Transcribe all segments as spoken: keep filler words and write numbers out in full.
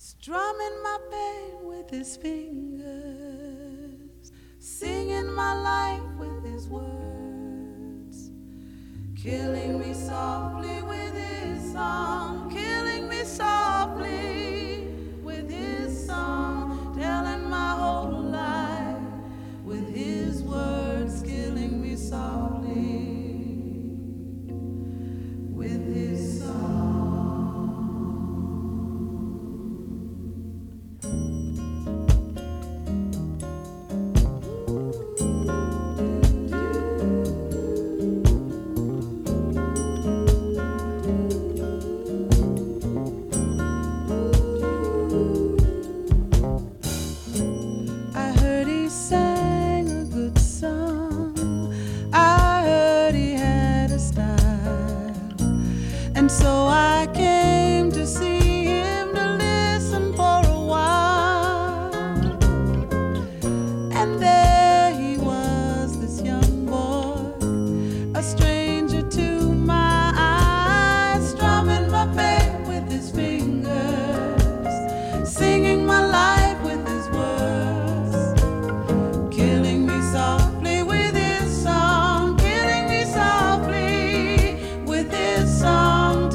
strumming my pain with his fingers, singing my life with his words, killing me softly with his song, killing me softly with his song, telling my whole life with his words, killing me softly with his song. And so I came to see him, to listen for a while. And there he was, this young boy, a stranger to my eyes, strumming my pain with his fingers, singing my life with his words, killing me softly with his song, killing me softly with his song.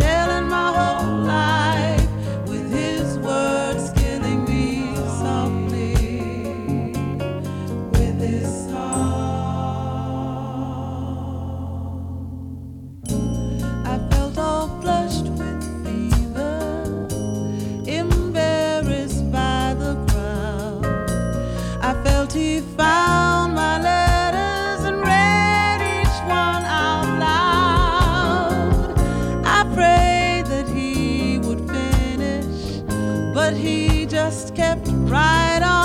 He found my letters and read each one out loud. I prayed that he would finish, but he just kept right on.